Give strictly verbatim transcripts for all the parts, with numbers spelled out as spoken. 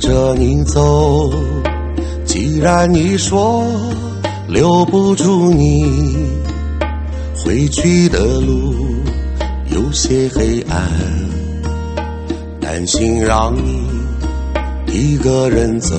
着你走，既然你说留不住你，回去的路有些黑暗，担心让你一个人走。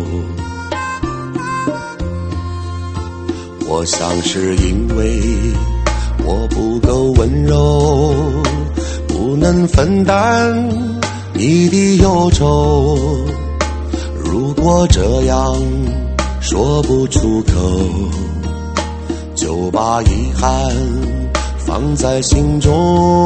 我想是因为我不够温柔，不能分担你的忧愁。如果这样说不出口，就把遗憾放在心中，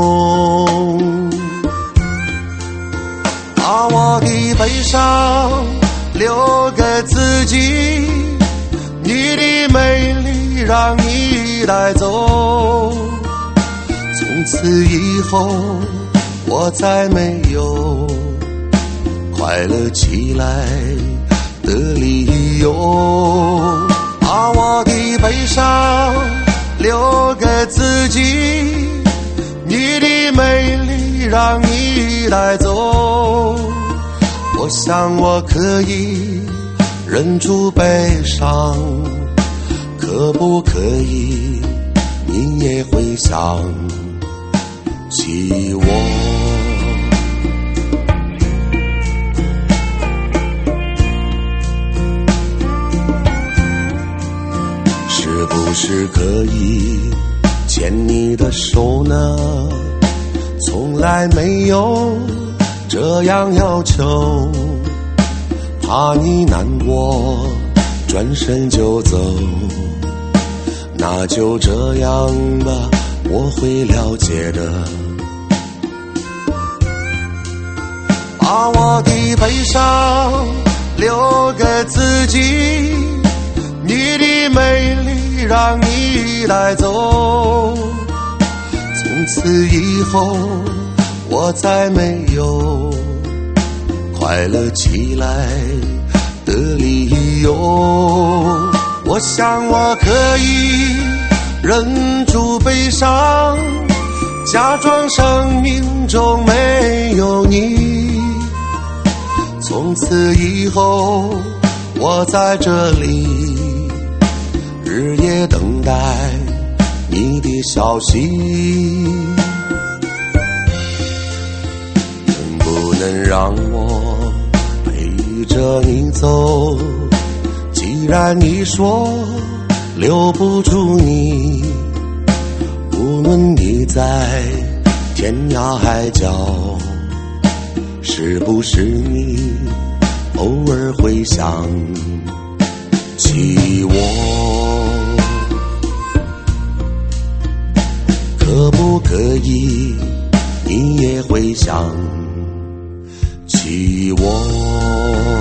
把我的悲伤留给自己，你的美丽让你带走。从此以后我再没有快乐起来的理由，把我的悲伤留给自己，你的美丽让你带走。我想我可以忍住悲伤，可不可以你也会想起我？是不是可以牵你的手呢？从来没有这样要求，怕你难过转身就走，那就这样吧，我会了解的。把我的悲伤留给自己，你的美丽让你带走。从此以后我再没有快乐起来的理由。我想我可以忍住悲伤，假装生命中没有你。从此以后我在这里日夜等待你的消息，能不能让我陪着你走？既然你说留不住你，无论你在天涯海角，是不是你偶尔会想起我？可不可以你也会想起我？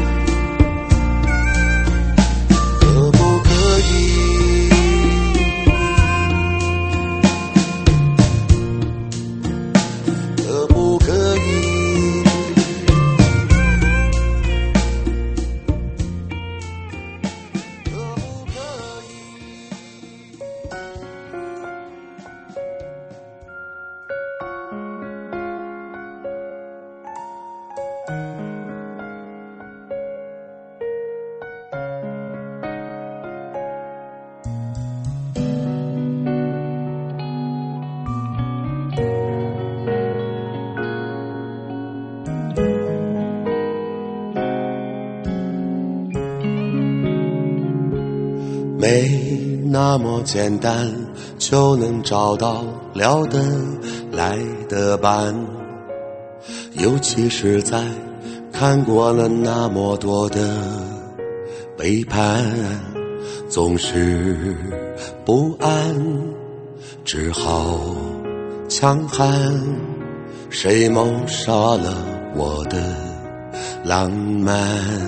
没那么简单就能找到聊得来的伴，尤其是在看过了那么多的背叛，总是不安，只好强悍。谁谋杀了我的浪漫？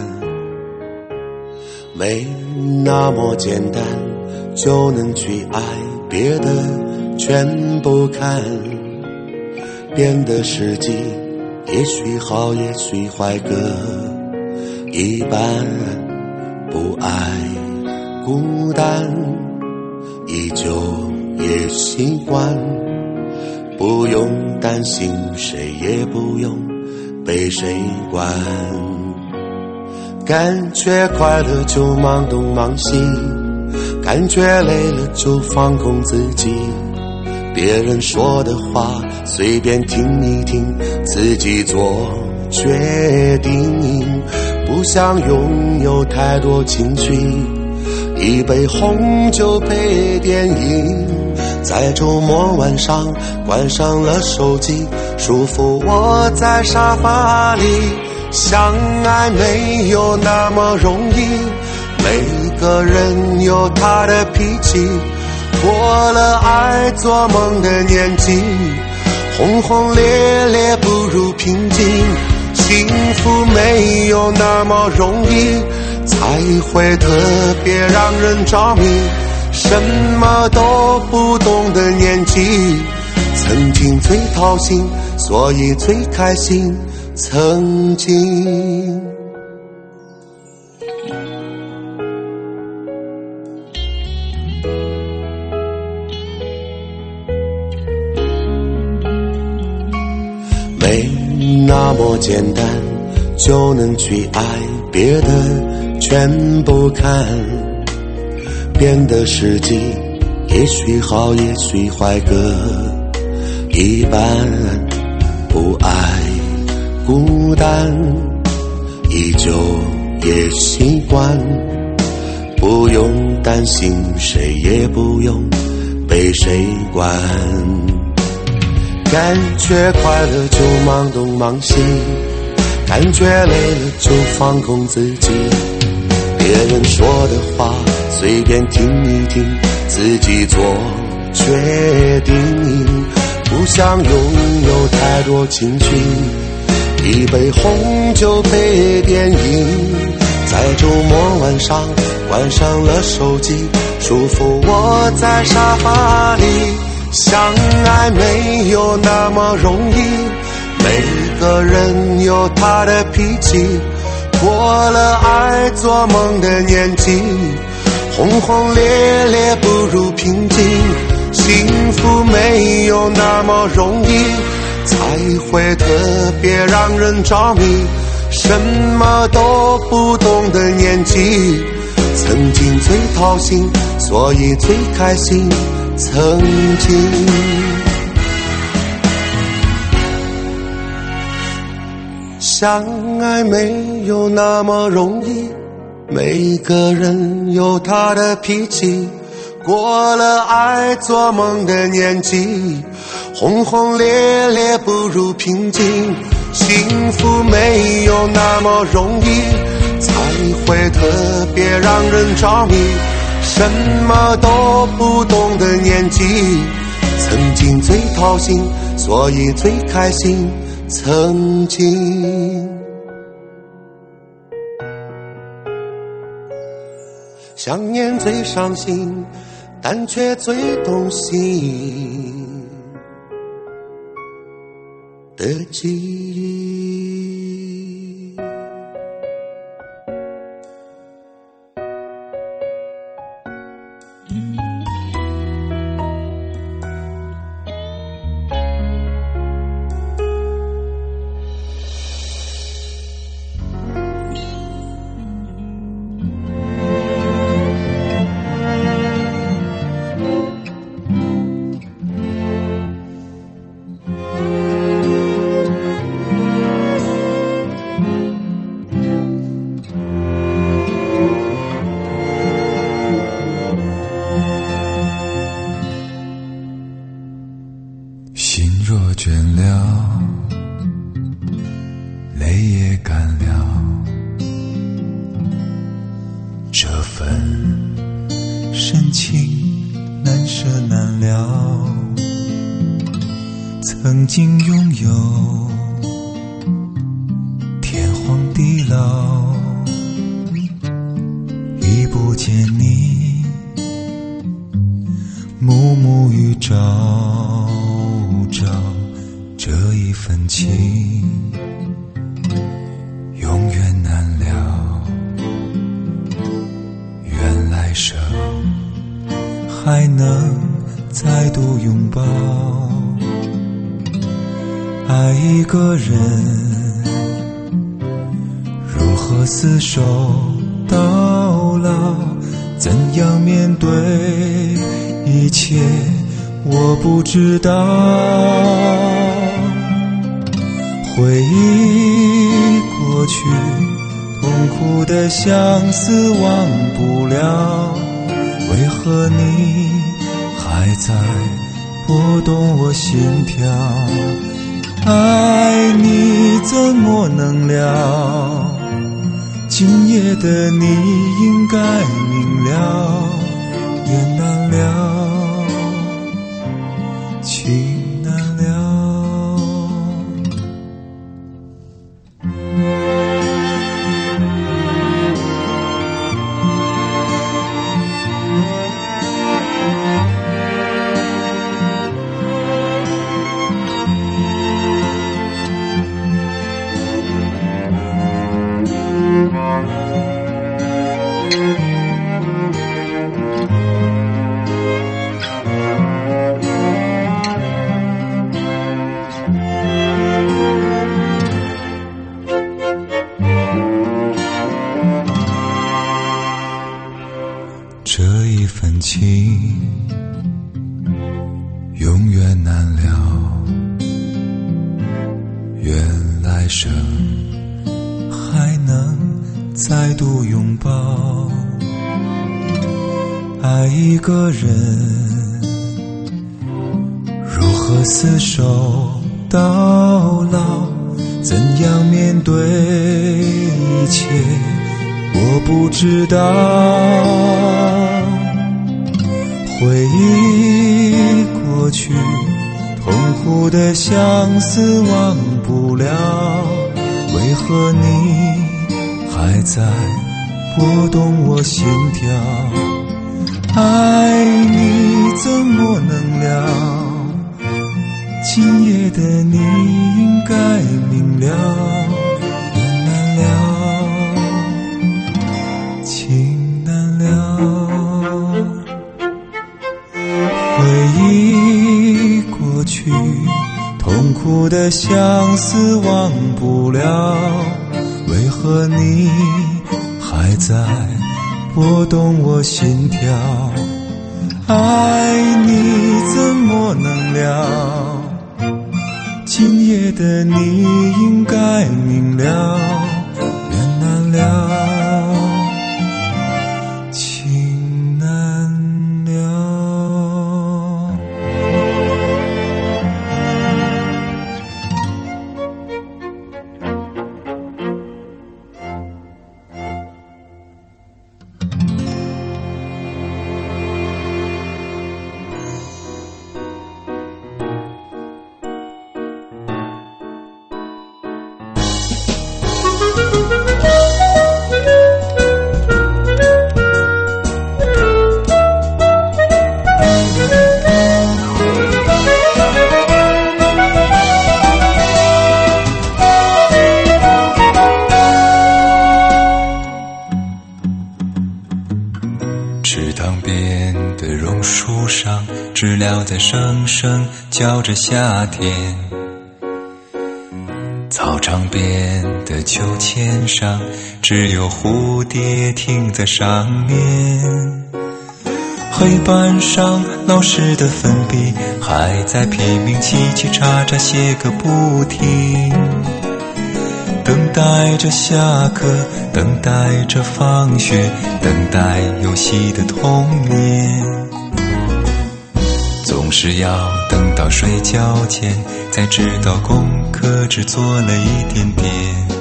没那么简单就能去爱，别的全不看。变的世界也许好也许坏各一半，不爱孤单依旧也习惯，不用担心谁也不用被谁管。 感觉快乐就忙东忙西，感觉累了就放空自己，别人说的话随便听一听，自己做决定，不想拥有太多情绪，一杯红酒配电影，在周末晚上关上了手机，舒服窝在沙发里。相爱没有那么容易，每个人有他的脾气，过了爱做梦的年纪，轰轰烈烈不如平静，幸福没有那么容易，才会特别让人着迷，什么都不懂的年纪，曾经最掏心，所以最开心，曾经。没那么简单就能去爱，别的全不看，变得实际，也许好也许坏各一半，不爱孤单依旧也习惯，不用担心谁也不用被谁管，感觉快乐就忙东忙西，感觉累了就放空自己，别人说的话随便听一听，自己做决定，不想拥有太多情绪，一杯红酒配电影，在周末晚上关上了手机，舒服窝在沙发里。相爱没有那么容易，每个人有他的脾气，过了爱做梦的年纪，轰轰烈烈不如平静，幸福没有那么容易，才会特别让人着迷，什么都不懂的年纪，曾经最掏心，所以最开心，曾经。相爱没有那么容易，每个人有他的脾气，过了爱做梦的年纪，轰轰烈烈不如平静，幸福没有那么容易，才会特别让人着迷，什么都不懂的年纪，曾经最掏心，所以最开心，曾经。想念最伤心，但却最动心的记忆。 倦了，泪也干了，这份深情难舍难了，曾经拥有天荒地老，已不见你暮暮与朝朝，这一份情永远难了，愿来生还能再度拥抱，爱一个人如何何厮守到老？怎样面对一切？我不知道。回忆过去，痛苦的相思忘不了。为何你还在拨动我心跳？爱你怎么能了？今夜的你应该明了，缘难了，情难了。这一份情永远难了，愿来生还能再度拥抱。爱一个人如何厮守到老？怎样面对一切？我不知道。回忆过去，痛苦的相思忘不了。为何你还在拨动我心跳？爱你怎么能了？今夜的你应该明了，缘难了，情难了。回忆过去，痛苦的相思忘不了。为何你还在拨动我心跳？爱你怎么能了？今夜的你应该明了，缘难了，情难了。 池塘边的榕树上，知了在声声叫着夏天。操场边的秋千上，只有蝴蝶停在上面。黑板上老师的粉笔还在拼命叽叽喳喳写个不停，等待着下课，等待着放学，等待游戏的童年。总是要等到睡觉前，才知道功课只做了一点点。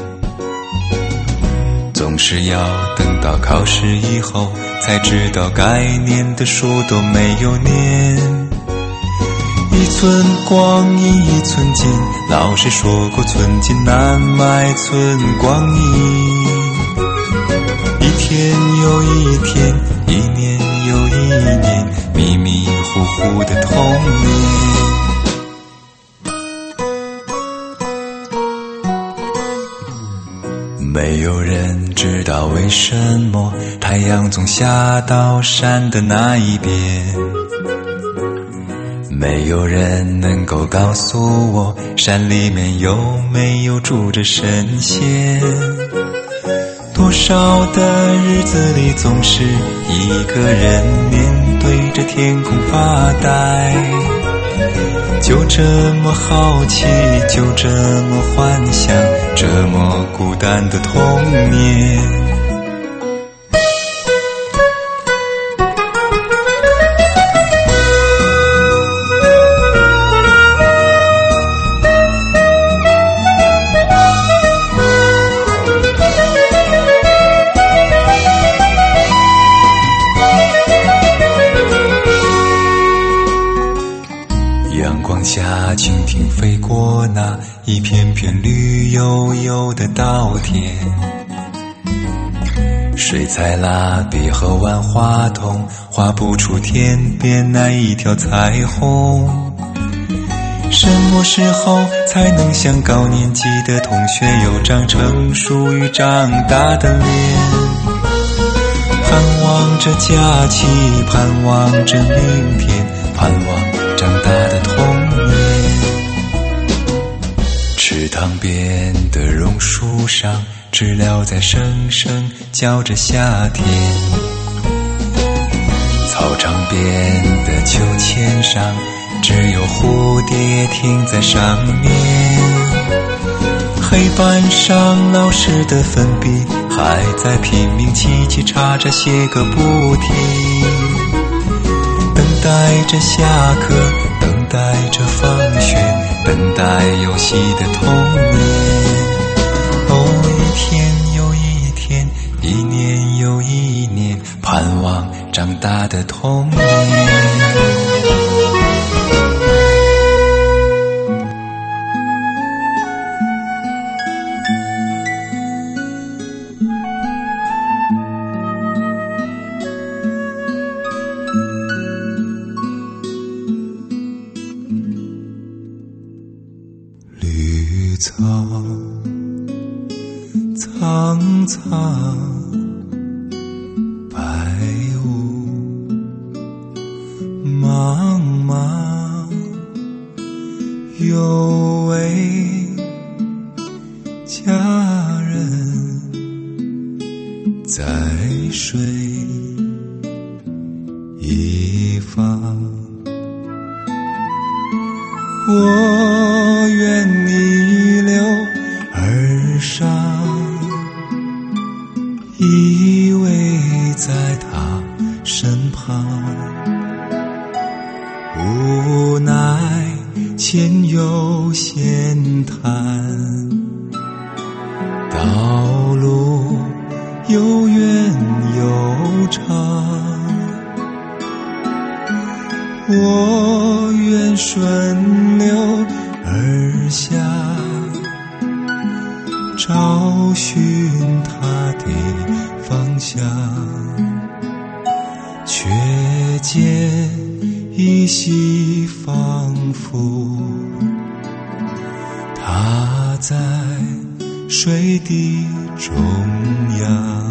总是要等到考试以后，才知道该念的书都没有念。一寸光阴一寸金，老师说过寸金难买寸光阴。一天又一天，一年又一年，迷迷糊糊的童年。没有人知道为什么太阳总下到山的那一边，没有人能够告诉我山里面有没有住着神仙。 多少的日子里，总是一个人面对着天空发呆，就这么好奇，就这么幻想，这么孤单的童年。阳光下，蜻蜓飞过那一片片绿油油的稻田，水彩蜡笔和万花筒画不出天边那一条彩虹。什么时候才能像高年级的同学有张成熟与长大的脸？盼望着假期，盼望着明天，盼望长大的童年。池塘边的榕树上，知了在声声叫着夏天。操场边的秋千上，只有蝴蝶停在上面。黑板上老师的粉笔还在拼命叽叽喳喳写个不停，等待着下课，等待着放学，等待游戏的童年。哦，一天又一天，一年又一年，盼望长大的童年。 绿草苍苍，白雾茫茫，有位佳人在水一方。我愿逆流而上，依偎在他身旁，无奈前有险滩，道路又远又长，我愿顺流而下，找寻他的方向，却见依稀仿佛他在水的中央。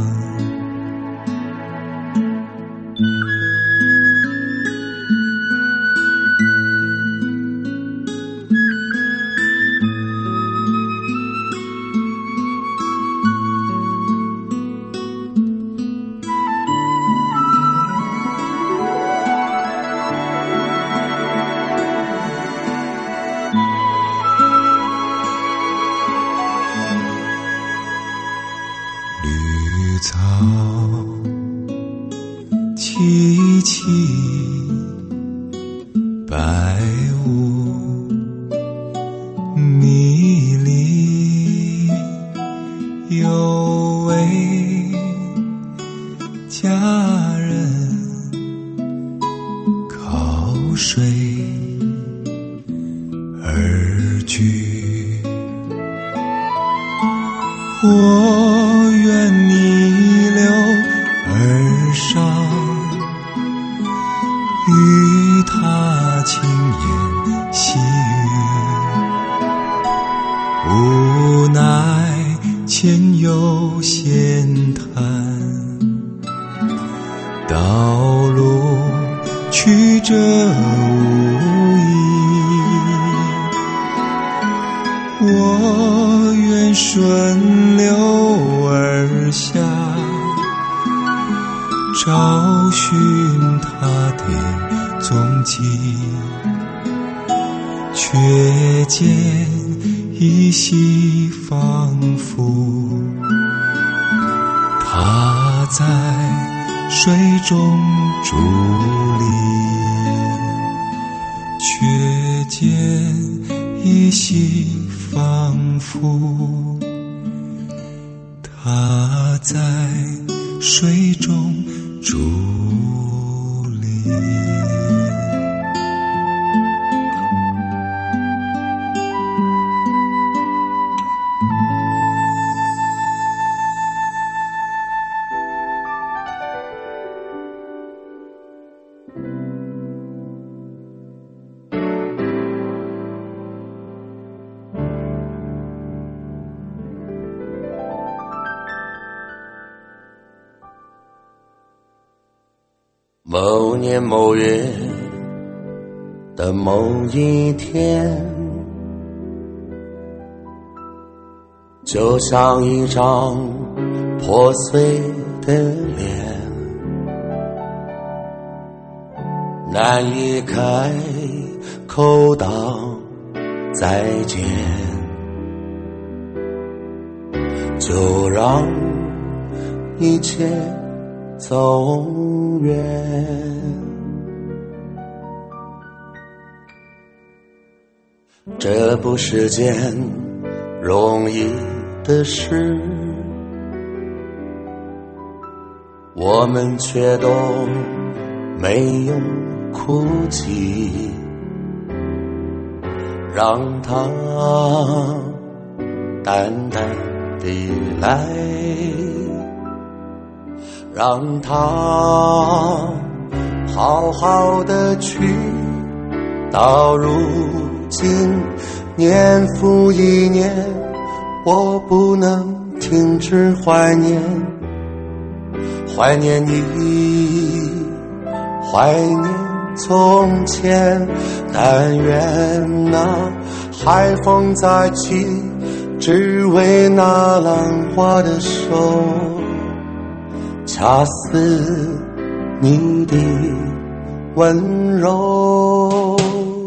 绿草萋萋，白雾迷离，有位佳人靠水而居，我愿逆流而上，与他轻言细语，无奈前有险滩，道路曲折无依，我愿顺流而下，找寻他的踪迹，却见依稀仿佛他在水中伫立，却见依稀仿佛他在水中伫立。 某年某月的某一天，就像一张破碎的脸，难以开口道再见，就让一切走远。这不是件容易的事，我们却都没有哭泣，让它淡淡地来，让它好好的去，到如今年复一年，我不能停止怀念，怀念你，怀念从前，但愿那海风再起，只为那浪花的手，恰似你的温柔。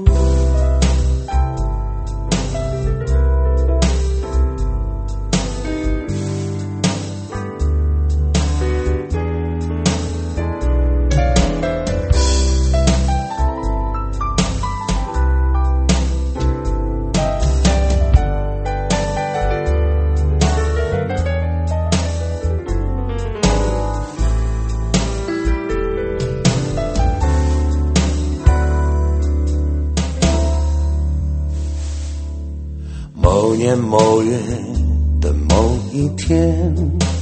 某年某月的某一天，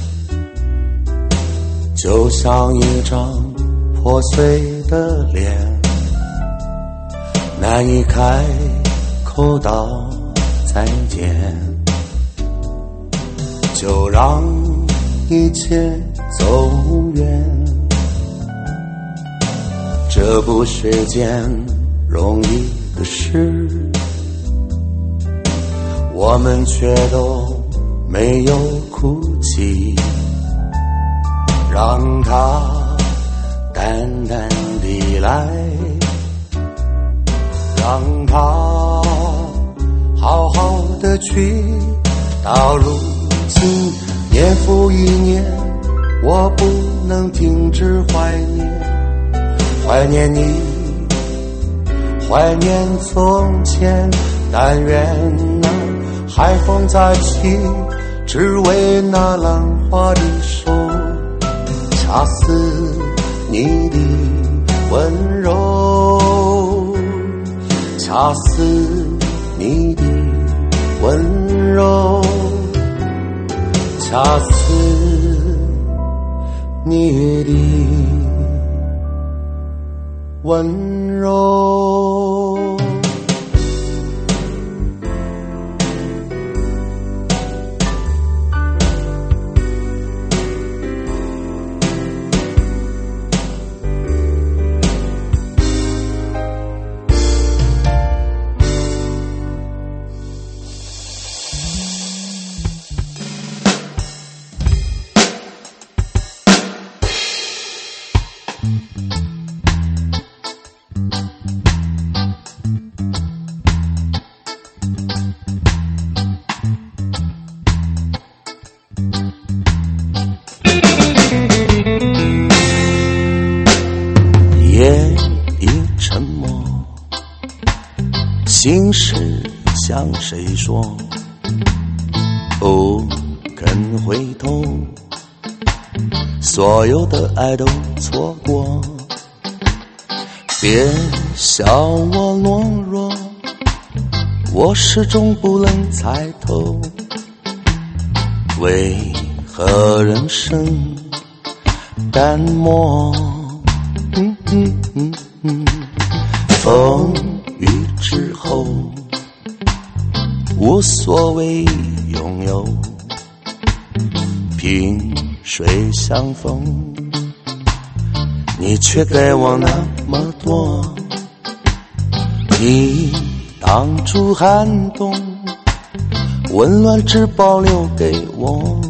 就像一张破碎的脸，难以开口道再见，就让一切走远。这不是件容易的事，我们却都没有哭泣，让它淡淡地来，让它好好的去，到如今年复一年，我不能停止怀念，怀念你，怀念从前，但愿那海风再起，只为那浪花的手，恰似你的温柔，恰似你的温柔，恰似你的温柔。 夜已沉默，心事向谁说？不肯回头，所有的爱都错过。别笑我懦弱，我始终不能猜透，为何人生淡漠？嗯嗯嗯嗯，风雨之后，无所谓拥有，萍水相逢，你却给我那么多。你挡住寒冬，温暖只保留给我，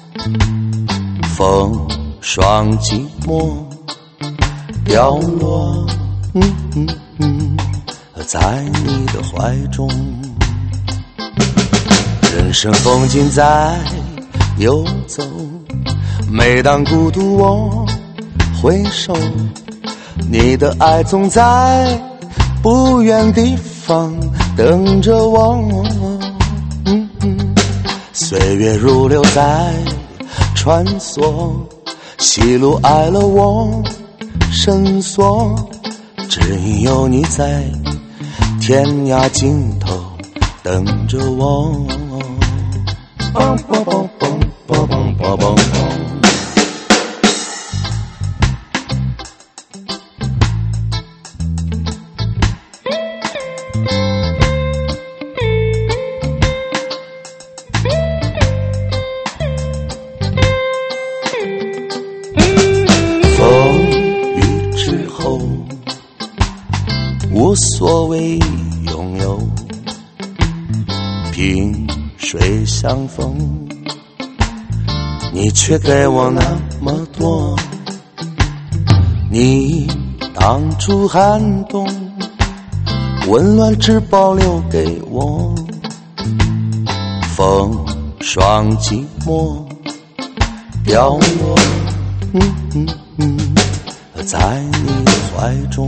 风霜寂寞掉落，嗯嗯嗯，在你的怀中。人生风景在游走，每当孤独我回首，你的爱总在不远地方等着我。嗯嗯，岁月如流在穿梭，喜怒哀乐我深锁，只因有你在天涯尽头等着我。梆梆梆梆梆梆梆梆。风雨之后，无所谓拥有，萍水相逢，你却给我那么多。你挡住寒冬，温暖只保留给我，风霜寂寞掉落，嗯嗯嗯，在你的怀中。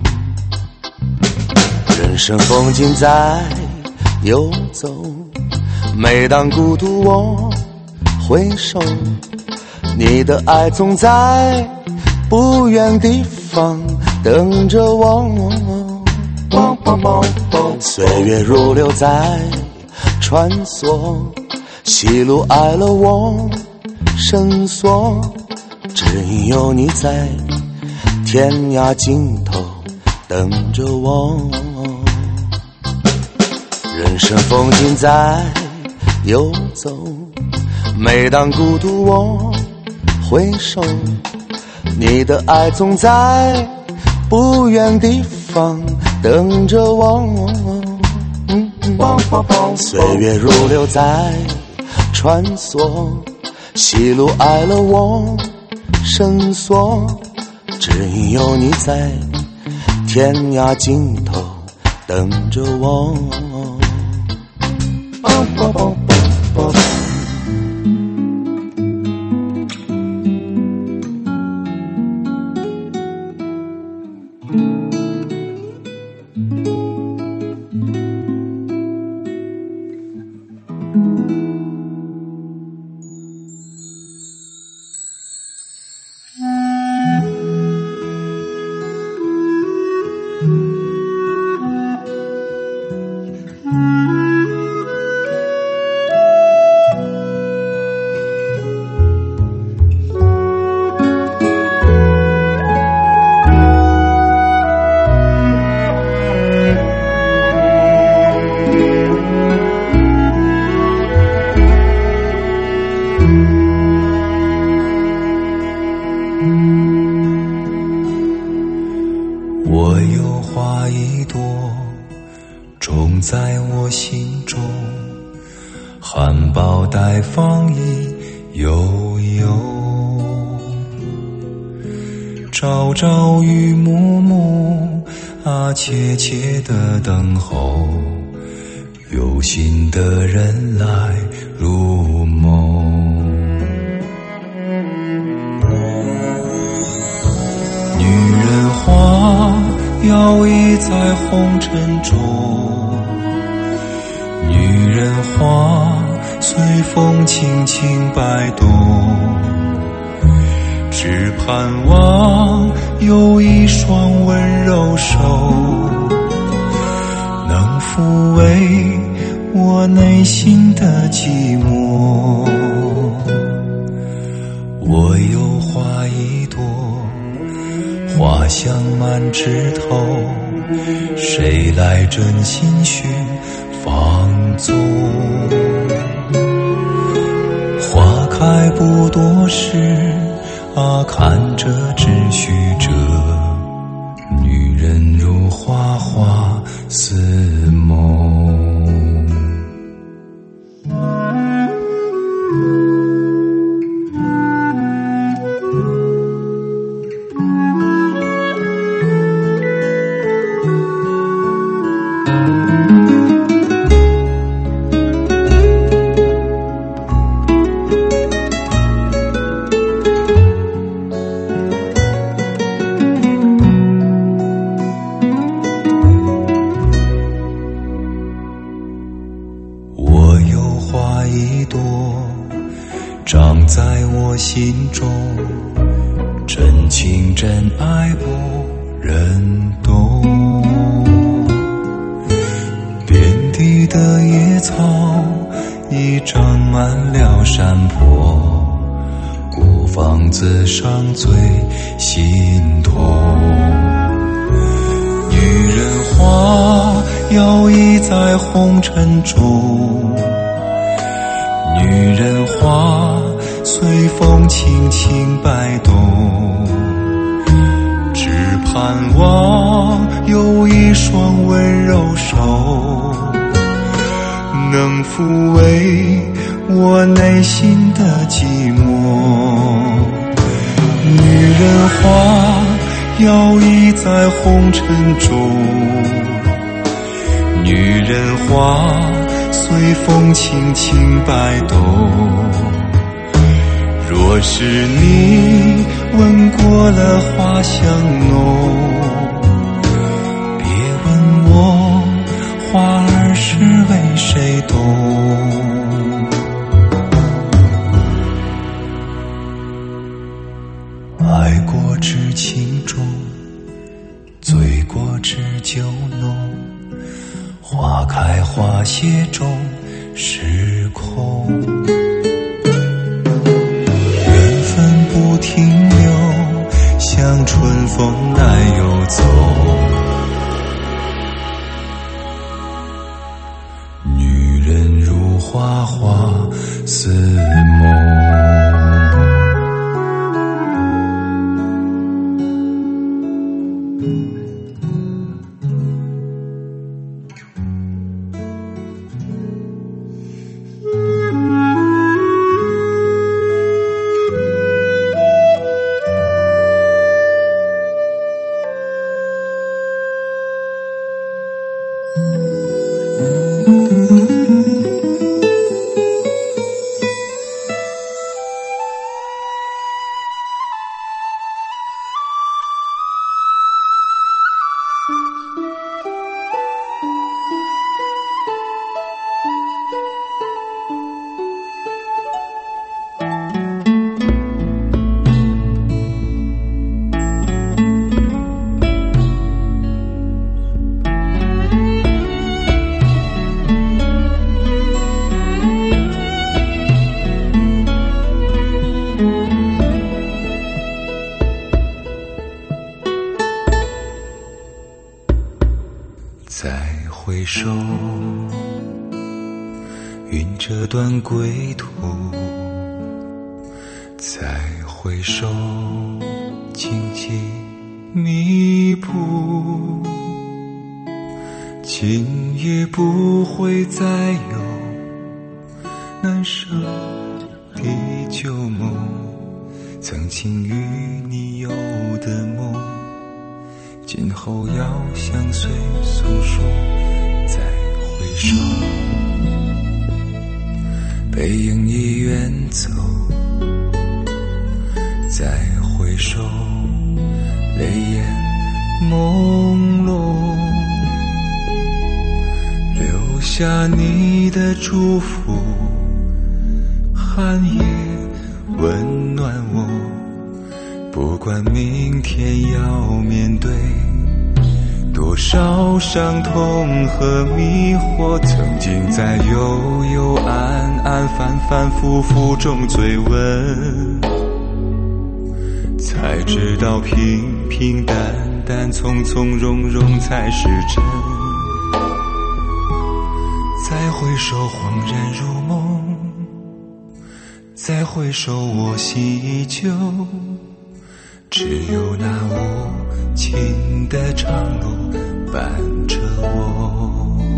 人生风景在游走，每当孤独我回首，你的爱总在不远地方等着我。岁月如流在穿梭，喜怒哀乐我深锁，只因有你在天涯尽头等着我。人生风景在游走，每当孤独我回首，你的爱总在不远地方等着我。嗯嗯，岁月如流在穿梭，喜怒哀乐我深锁，只因有你在天涯尽头等着我。 我有花一朵，种在我心中，含苞待放意悠悠， 朝朝与暮暮啊，切切的等候有心的人来入梦。女人花摇曳在红尘中，女人花随风轻轻摆动，只盼望有一双温柔手能抚慰我内心的寂寞。我有花一朵，花香满枝头，谁来真心去放纵？花开不多时啊，看着只须着，女人如花花似梦。长在我心中，真情真爱不忍懂。遍地的野草已长满了山坡，过房子上最心痛。女人花摇曳在红尘中，女人花随风轻轻摆动，只盼望有一双温柔手能抚慰我内心的寂寞。女人花摇曳在红尘中，女人花随风轻轻摆动，若是你闻过了花香浓，别问我花儿是为谁动。爱过知情重，醉过知酒浓，花开花谢中时空，缘分不停留，像春风来又走。女人如花花似梦。再回首，云这段归途，再回首，荆棘密布，今夜不会再有难舍的旧梦，曾经与你有的的梦，今后要相随诉说，再回首，背影已远走，再回首，泪眼朦胧，留下你的祝福，寒夜温暖我，不管明天要面对多少伤痛和迷惑，曾经在幽幽暗暗反反复复中追问，才知道平平淡淡从从容容才是真。再回首恍然如梦，再回首我心依旧，只有那无尽的长路伴着我。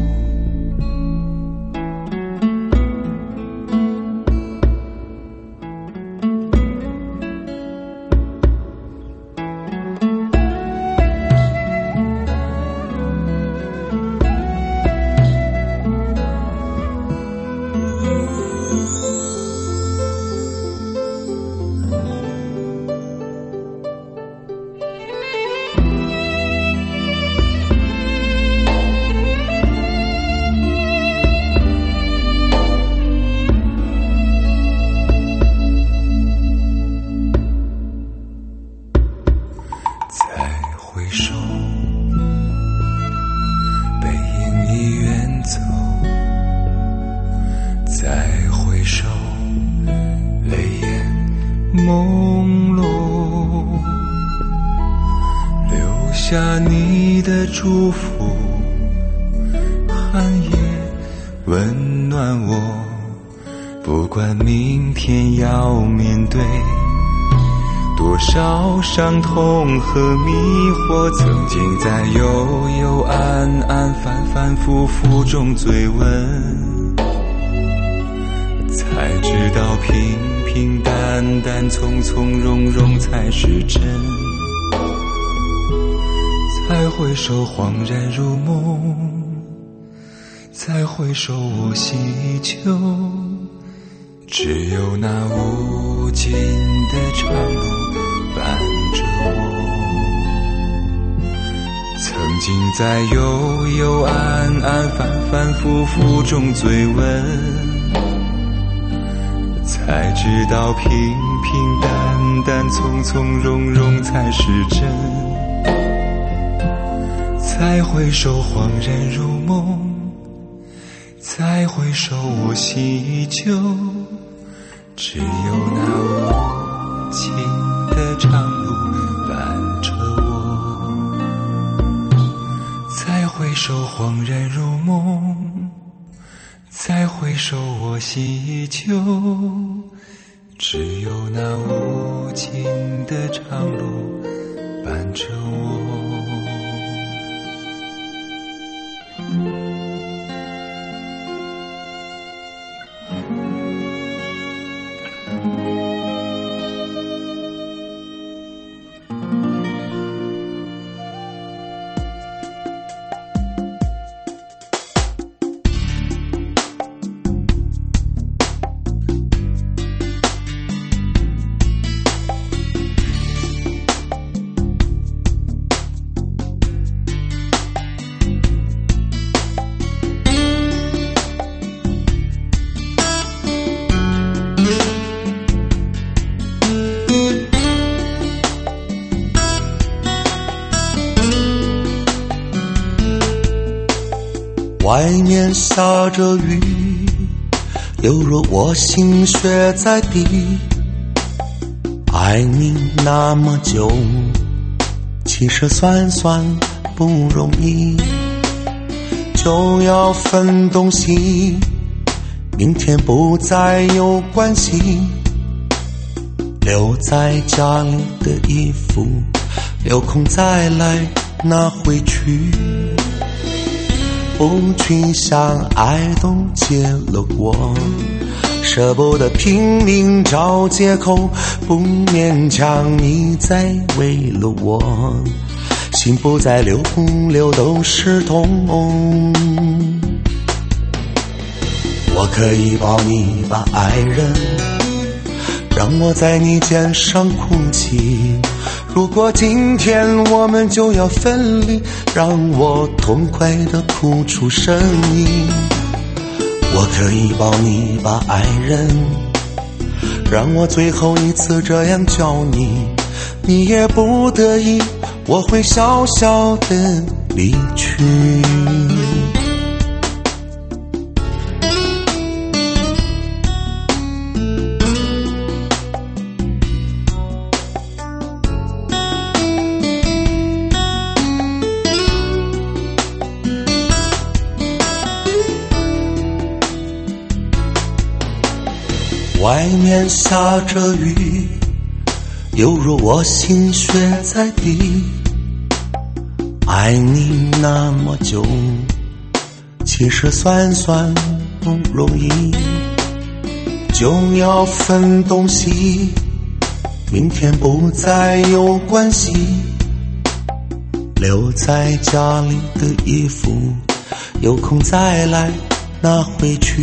朦胧，留下你的祝福，寒夜温暖我，不管明天要面对多少伤痛和迷惑，曾经在幽幽暗暗反反复复中追问，才知道平平淡淡从从容容才是真。再回首恍然如梦，再回首我心依旧，只有那无尽的长路伴着我。曾经在幽幽暗暗反反复复中追问，才知道平平淡淡从从容容才是真。再回首恍然如梦，再回首我心依旧，只有那无尽的长路伴着我。再回首恍然如梦，再回首我心依旧，只有那无尽的长路伴着我。 外面下着雨，犹如我心血在滴。爱你那么久，其实算算不容易，就要分东西，明天不再有关系。留在家里的衣服，有空再来拿回去。不去想爱都戒了我，舍不得拼命找借口， 不勉强你再为了我，心不再流，流都是痛。我可以抱你把爱人，让我在你肩上哭泣。如果今天我们就要分离，让我痛快地哭出声音。我可以抱你把爱人，让我最后一次这样叫你，你也不得已，我会小小地离去。外面下着雨，犹如我心血在滴。爱你那么久，其实算算不容易。就要分东西，明天不再有关系。留在家里的衣服，有空再来拿回去。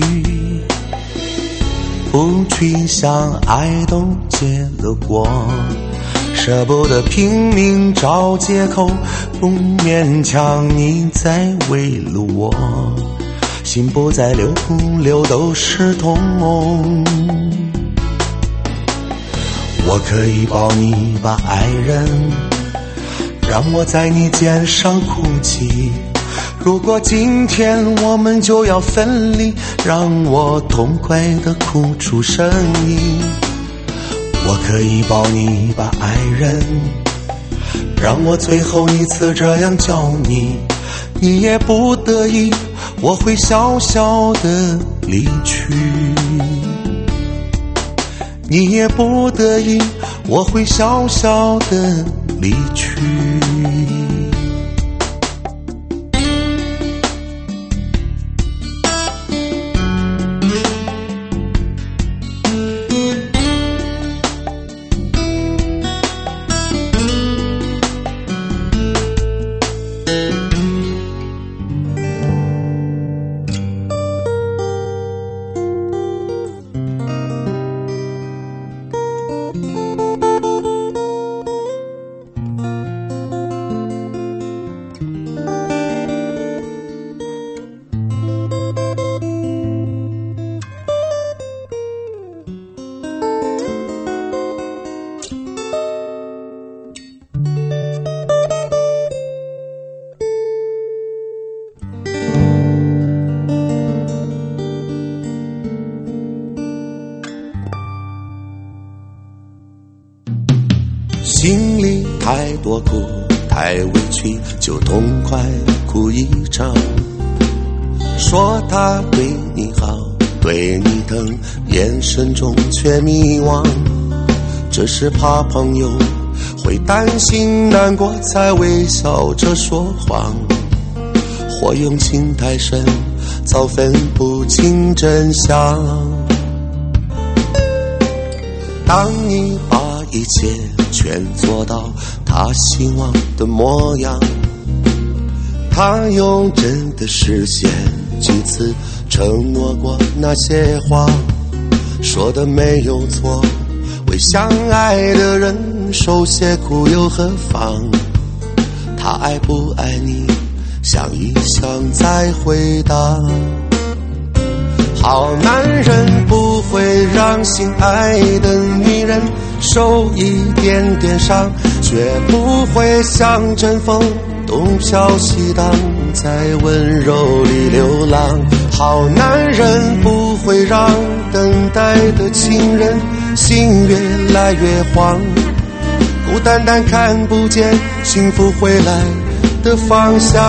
不去想爱都结了果，舍不得拼命找借口，不勉强你再为了我，心不再流，流都是痛。我可以抱你把爱人，让我在你肩上哭泣。如果今天我们就要分离，让我痛快地哭出声音。我可以抱你把爱人，让我最后一次这样叫你，你也不得已，我会小小地离去。你也不得已，我会小小地离去。心里太多苦，太委屈，就痛快哭一场。说他对你好，对你疼，眼神中却迷惘。只是怕朋友会担心难过，才微笑着说谎。或用情太深，早分不清真相。当你把一切全做到他希望的模样，他又真的实现几次承诺过那些话，说的没有错，为相爱的人受些苦又何妨？他爱不爱你，想一想再回答。好男人不会让心爱的女人受一点点伤，绝不会像阵风东飘西荡，在温柔里流浪。好男人不会让等待的情人心越来越慌，孤单单看不见幸福回来的方向。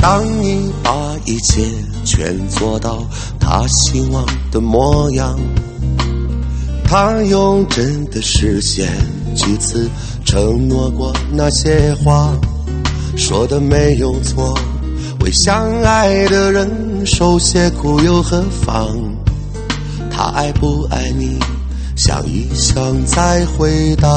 当你把一切全做到他希望的模样，他用真的实现几次承诺过那些话，说的没有错，为相爱的人受些苦又何妨？他爱不爱你，想一想再回答。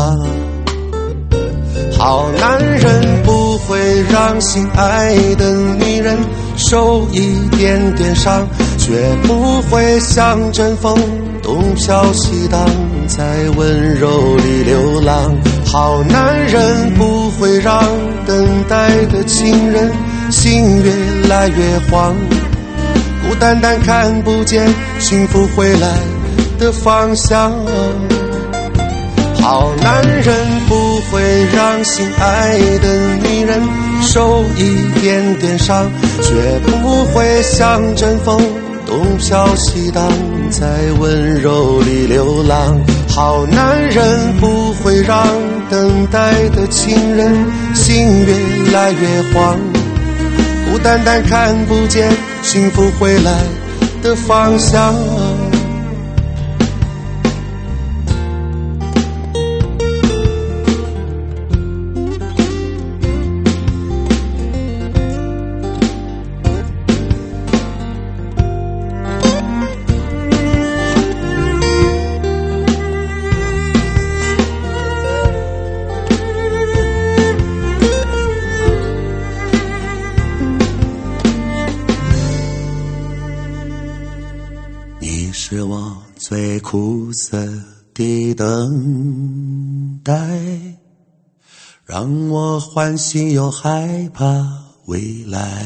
好男人不会让心爱的女人受一点点伤，绝不会像阵风东飘西荡，在温柔里流浪。好男人不会让等待的情人心越来越慌，孤单单看不见幸福回来的方向。好男人不会让心爱的女人受一点点伤，绝不会像阵风东飘西荡，在温柔里流浪。好男人不会让等待的情人心越来越慌，孤单单看不见幸福回来的方向。你是我最苦涩的等待，让我欢喜又害怕未来。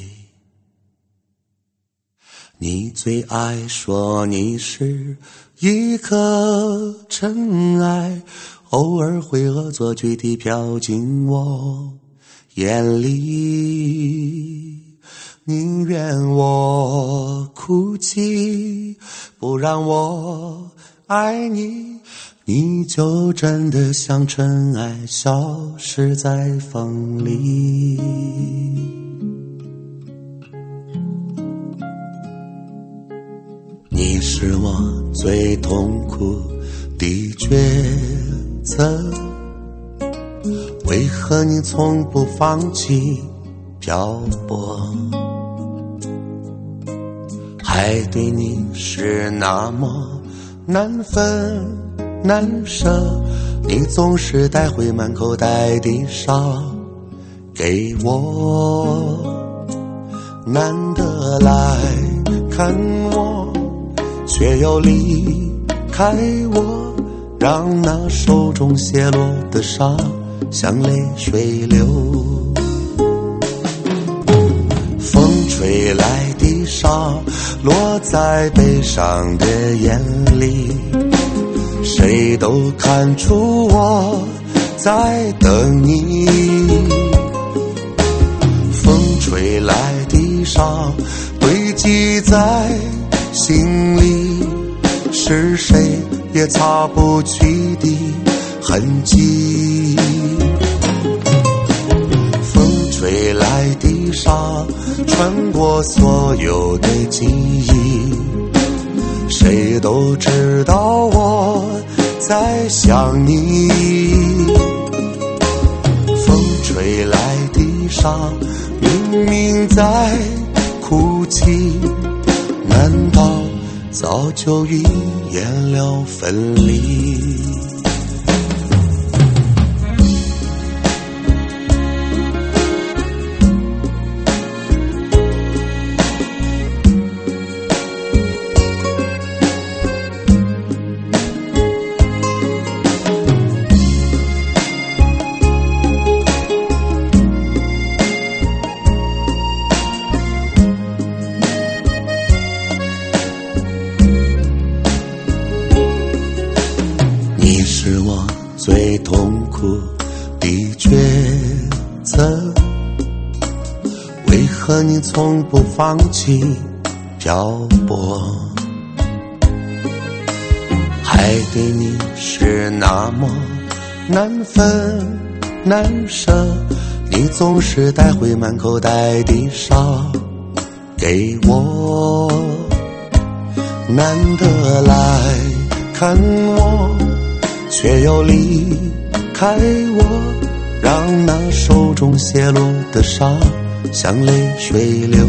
你最爱说你是一颗尘埃，偶尔会恶作剧地飘进我眼里。宁愿我哭泣，不让我爱你，你就真的像尘埃消失在风里。你是我最痛苦的抉择，为何你从不放弃漂泊？爱对你是那么难分难舍，你总是带回满口袋的沙给我，难得来看我，却又离开我，让那手中泄落的沙像泪水流。风吹来的沙落在悲伤的眼里，谁都看出我在等你。风吹来的沙堆积在心里，是谁也擦不去的痕迹。风吹来的沙穿过所有的记忆，谁都知道我在想你。风吹来的沙明明在哭泣，难道早就预言了分离？你是我最痛苦的抉择，为何你从不放弃漂泊？爱对你是那么难分难舍，你你总是带回满口袋的沙给我，难得来看我，却又离开我，让那手中泄落的沙像泪水流。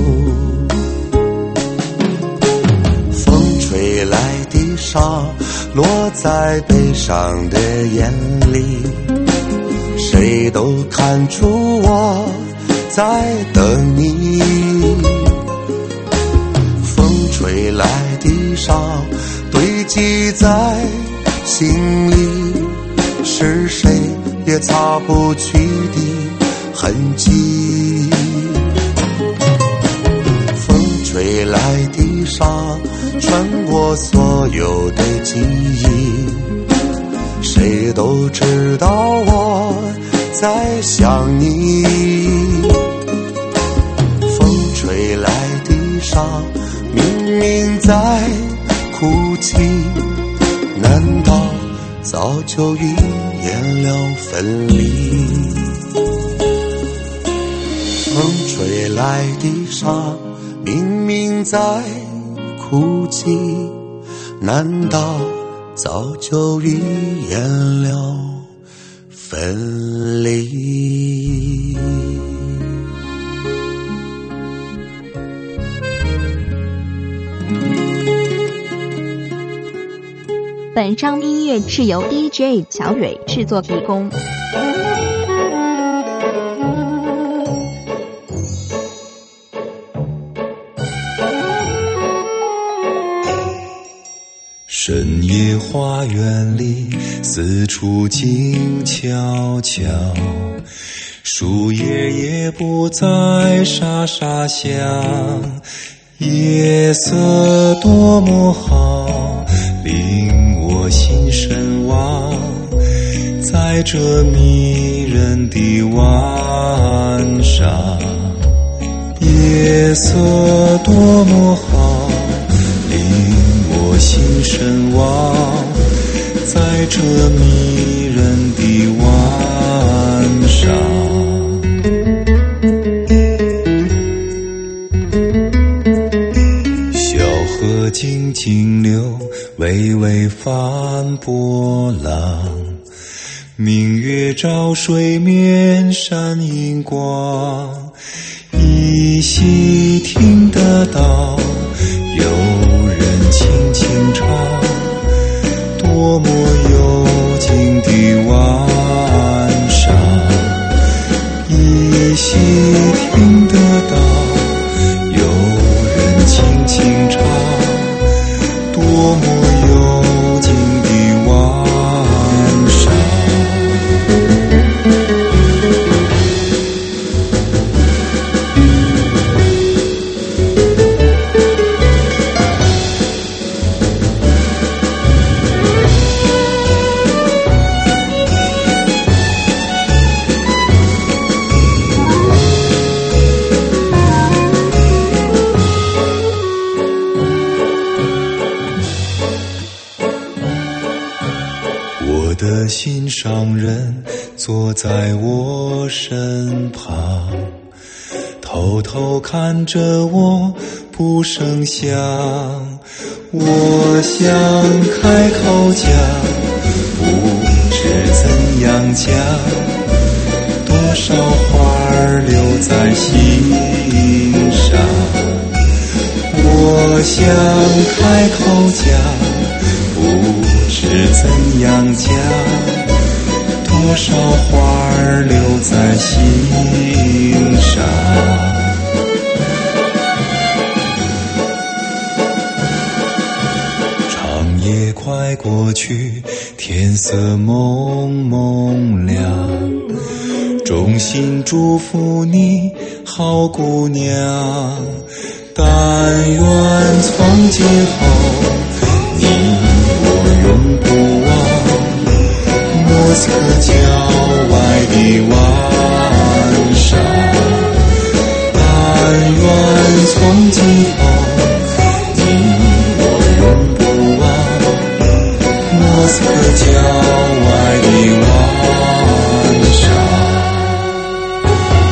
风吹来的沙落在悲伤的眼里，谁都看出我在等你。风吹来的沙堆积在心里，是谁也擦不去的痕迹。风吹来的沙穿过所有的记忆，谁都知道我在想你。风吹来的沙明明在哭泣，难道早就预言了分离？风吹来的沙明明在哭泣，难道早就预言了分离？ 本张音乐是由 D J 小蕊制作提供。 深夜花园里，四处静悄悄，树叶也不再沙沙响，夜色多么好，令我心神往，在这迷人的晚上，夜色多么好，令我心神往，在这迷人的晚上。小河静静流，微微泛波浪，明月照水面闪银光，依稀听得到有人轻轻唱，多么幽静的晚上，依稀听得到有人轻轻唱，多么幽静的晚上。我的心上人坐在我身旁，偷偷看着我不声响，我想开口讲，不知怎样讲，多少话儿留在心上，我想开口讲，不知怎样讲，多少话儿留在心上。长夜快过去，天色蒙蒙亮，衷心祝福你好姑娘，但愿从今后你我永不忘莫斯科郊外的晚上，但愿从今后你我永不忘莫斯科郊外的晚上。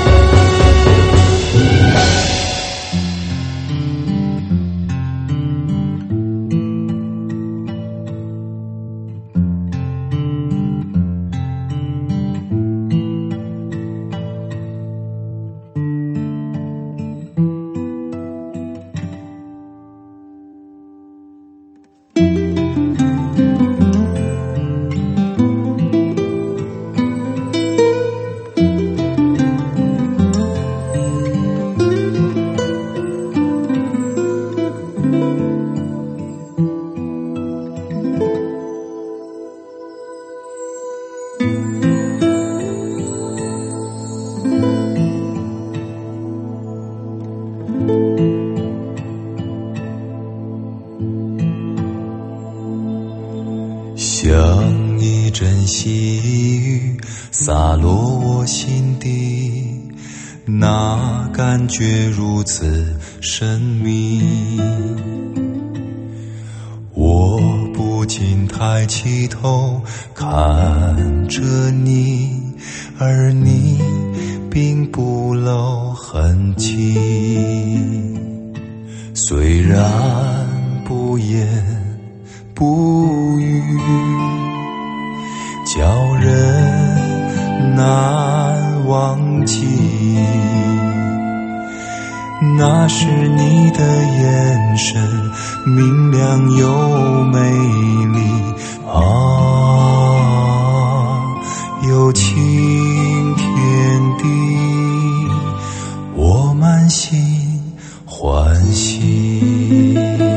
细雨洒落我心底，那感觉如此神秘。我不禁抬起头看着你，而你并不露痕迹。虽然不言不语，叫人难忘记，那是你的眼神，明亮又美丽啊，有情天地，我满心欢喜。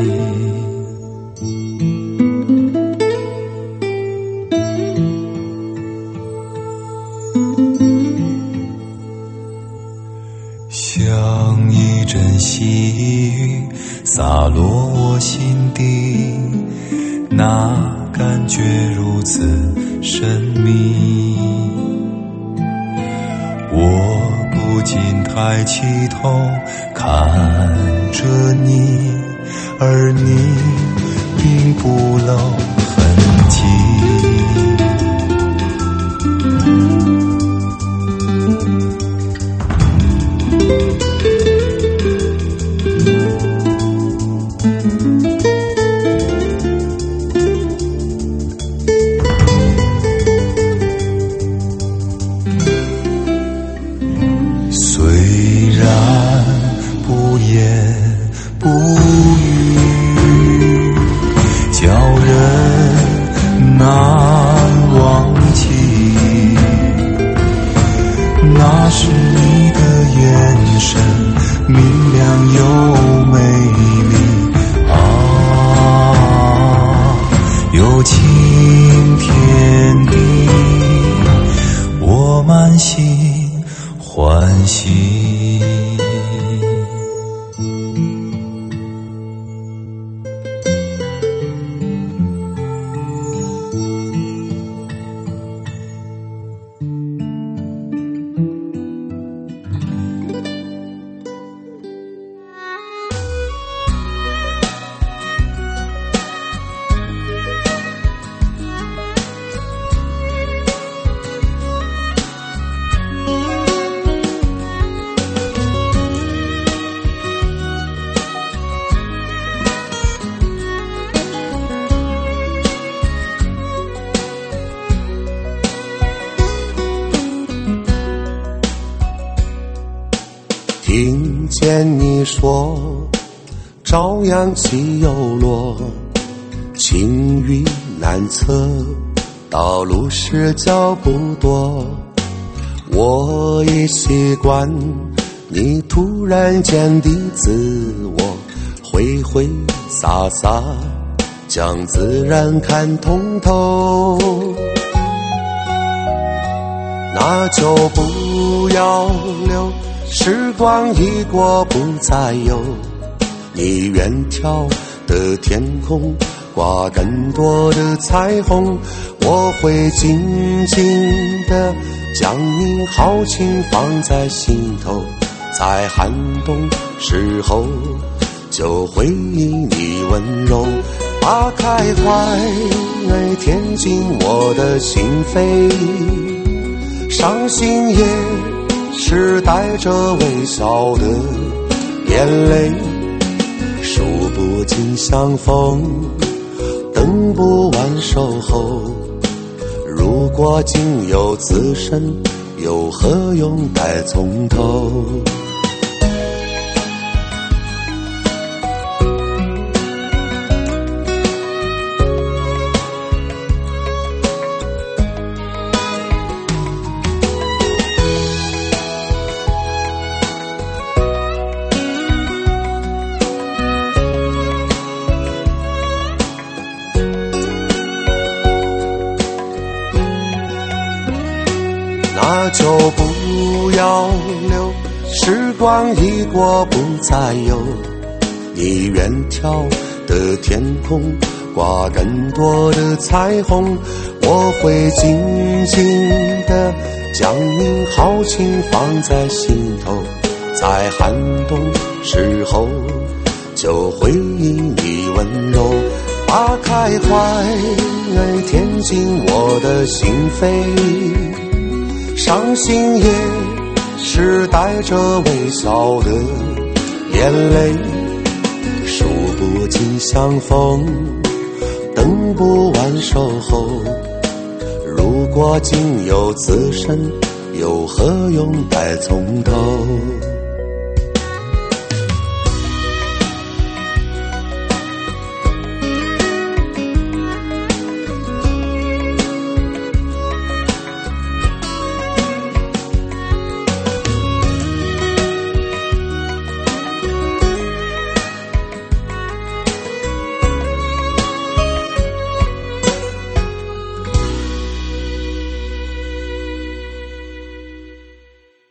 像一阵细雨洒落我心底，那感觉如此神秘。我不禁抬起头看着你，而你并不露痕迹。虽然不言不语，叫人难忘记，那是你的眼神，明亮又美丽啊，有情天地，我满心欢喜。 听见你说朝阳西又落，晴雨难测，道路是脚不多。我已习惯你突然间的自我，挥挥洒洒将自然看通透。那就不要留，时光一过不再有，你远眺的天空挂更多的彩虹，我会静静地将你豪情放在心头，在寒冬时候就回忆你温柔，把开怀填进我的心扉，伤心也是带着微笑的眼泪，数不尽相逢，等不完守候。如果仅有此生，又何用待从头？那就不要留，时光一过不再有，你远眺的天空挂更多的彩虹，我会静静地将您豪情放在心头，在寒冬时候就回忆你温柔，花开怀填进我的心扉，伤心也是带着微笑的眼泪，数不尽相逢，等不完守候，如果仅有此生，又何用待从头。